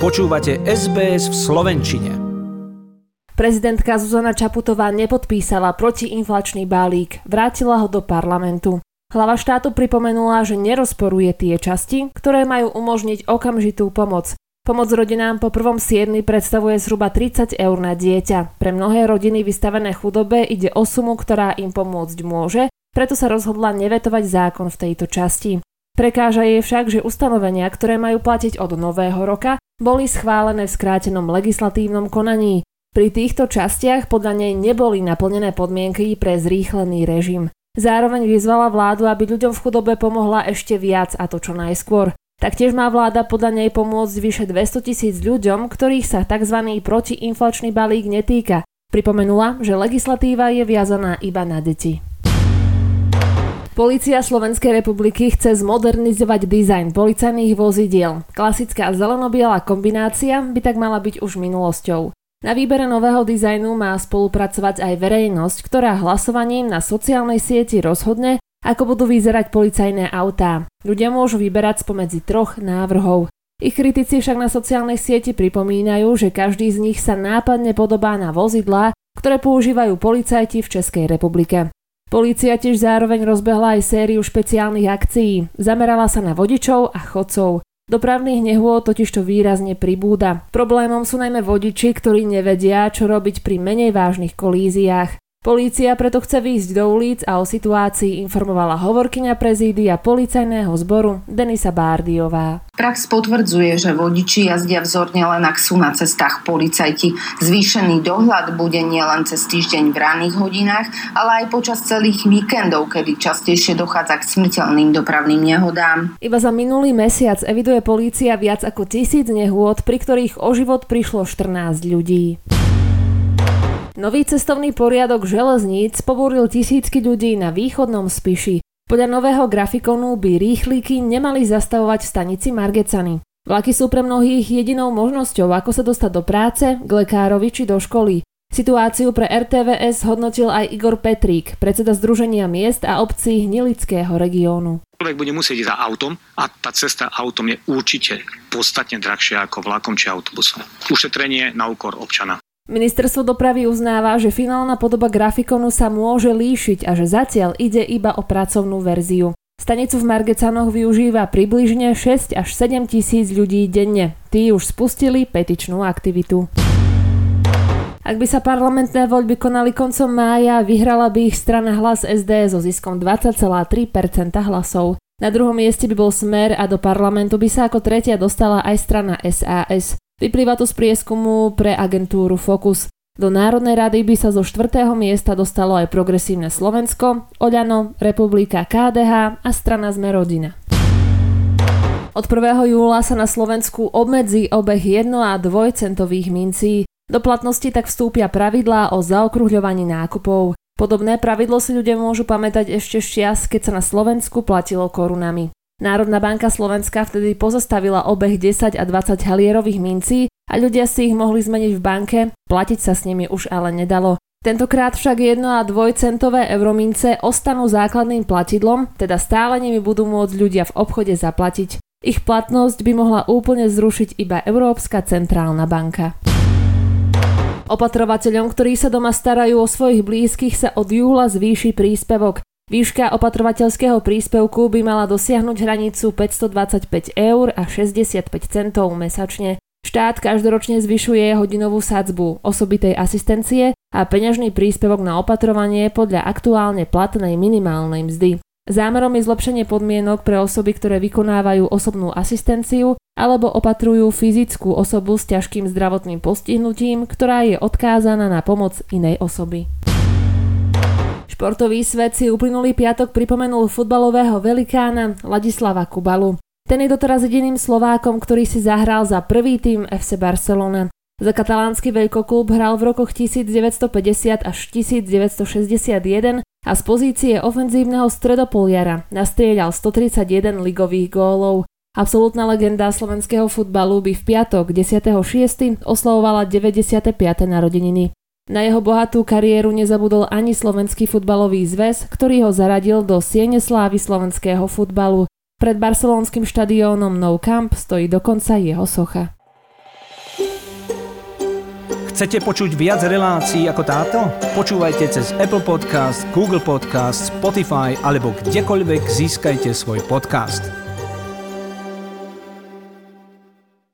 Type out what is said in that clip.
Počúvate SBS v slovenčine. Prezidentka Zuzana Čaputová nepodpísala protiinflačný balík, vrátila ho do parlamentu. Hlava štátu pripomenula, že nerozporuje tie časti, ktoré majú umožniť okamžitú pomoc. Pomoc rodinám po 1.7. predstavuje zhruba 30 eur na dieťa. Pre mnohé rodiny vystavené chudobe ide o sumu, ktorá im pomôcť môže, preto sa rozhodla nevetovať zákon v tejto časti. Prekáža jej však, že ustanovenia, ktoré majú platiť od nového roka, boli schválené v skrátenom legislatívnom konaní. Pri týchto častiach podľa nej neboli naplnené podmienky pre zrýchlený režim. Zároveň vyzvala vládu, aby ľuďom v chudobe pomohla ešte viac, a to čo najskôr. Taktiež má vláda podľa nej pomôcť vyše 200 000 ľuďom, ktorých sa tzv. Protiinflačný balík netýka. Pripomenula, že legislatíva je viazaná iba na deti. Polícia Slovenskej republiky chce zmodernizovať dizajn policajných vozidiel. Klasická zeleno-biela kombinácia by tak mala byť už minulosťou. Na výbere nového dizajnu má spolupracovať aj verejnosť, ktorá hlasovaním na sociálnej sieti rozhodne, ako budú vyzerať policajné autá. Ľudia môžu vyberať spomedzi 3 návrhov. Ich kritici však na sociálnej sieti pripomínajú, že každý z nich sa nápadne podobá na vozidlá, ktoré používajú policajti v Českej republike. Polícia tiež zároveň rozbehla aj sériu špeciálnych akcií. Zamerala sa na vodičov a chodcov. Dopravných nehôd totižto výrazne pribúda. Problémom sú najmä vodiči, ktorí nevedia, čo robiť pri menej vážnych kolíziách. Polícia preto chce výjsť do ulic a o situácii informovala hovorkyňa prezídia policajného zboru Denisa Bárdiová. Prax potvrdzuje, že vodiči jazdia vzorne len ak sú na cestách policajti. Zvýšený dohľad bude nielen cez týždeň v ranných hodinách, ale aj počas celých víkendov, kedy častejšie dochádza k smrteľným dopravným nehodám. Iba za minulý mesiac eviduje polícia viac ako 1000 nehôd, pri ktorých o život prišlo 14 ľudí. Nový cestovný poriadok železníc pobúril tisícky ľudí na východnom Spiši. Podľa nového grafikonu by rýchliky nemali zastavovať v stanici Margecany. Vlaky sú pre mnohých jedinou možnosťou, ako sa dostať do práce, k lekárovi či do školy. Situáciu pre RTVS hodnotil aj Igor Petrík, predseda Združenia miest a obcí Hnilického regiónu. Človek bude musieť ísť za autom a tá cesta autom je určite podstatne drahšia ako vlakom či autobusom. Ušetrenie na úkor občana. Ministerstvo dopravy uznáva, že finálna podoba grafikonu sa môže líšiť a že zatiaľ ide iba o pracovnú verziu. Stanicu v Margecanoch využíva približne 6 až 7 tisíc ľudí denne. Tí už spustili petičnú aktivitu. Ak by sa parlamentné voľby konali koncom mája, vyhrala by ich strana Hlas SD so ziskom 20,3% hlasov. Na druhom mieste by bol Smer a do parlamentu by sa ako tretia dostala aj strana SAS. Vyplýva to z prieskumu pre agentúru Focus. Do Národnej rady by sa zo 4. miesta dostalo aj Progresívne Slovensko, Oľano, Republika KDH a strana Sme rodina. Od 1. júla sa na Slovensku obmedzí obeh 1 a 2 centových mincí. Do platnosti tak vstúpia pravidlá o zaokruhľovaní nákupov. Podobné pravidlo si ľudia môžu pamätať ešte z čias, keď sa na Slovensku platilo korunami. Národná banka Slovenska vtedy pozastavila obeh 10 a 20 halierových mincí a ľudia si ich mohli zmeniť v banke, platiť sa s nimi už ale nedalo. Tentokrát však 1 a 2 centové euromince ostanú základným platidlom, teda stále nimi budú môcť ľudia v obchode zaplatiť. Ich platnosť by mohla úplne zrušiť iba Európska centrálna banka. Opatrovateľom, ktorí sa doma starajú o svojich blízkych, sa od júla zvýši príspevok. Výška opatrovateľského príspevku by mala dosiahnuť hranicu 525 eur a 65 centov mesačne. Štát každoročne zvyšuje hodinovú sadzbu osobitej asistencie a peňažný príspevok na opatrovanie podľa aktuálne platnej minimálnej mzdy. Zámerom je zlepšenie podmienok pre osoby, ktoré vykonávajú osobnú asistenciu alebo opatrujú fyzickú osobu s ťažkým zdravotným postihnutím, ktorá je odkázaná na pomoc inej osoby. Športový svet si uplynulý piatok pripomenul futbalového velikána Ladislava Kubalu. Ten je doteraz jediným Slovákom, ktorý si zahral za prvý tím FC Barcelona. Za katalánsky veľkoklub hral v rokoch 1950 až 1961 a z pozície ofenzívneho stredopoliara nastrieľal 131 ligových gólov. Absolútna legenda slovenského futbalu by v piatok 10.6. oslavovala 95. narodeniny. Na jeho bohatú kariéru nezabudol ani Slovenský futbalový zväz, ktorý ho zaradil do siene slávy slovenského futbalu. Pred barcelonským štadiónom Nou Camp stojí dokonca jeho socha. Chcete počuť viac relácií ako táto? Počúvajte cez Apple Podcast, Google Podcast, Spotify alebo kdekoľvek získajte svoj podcast.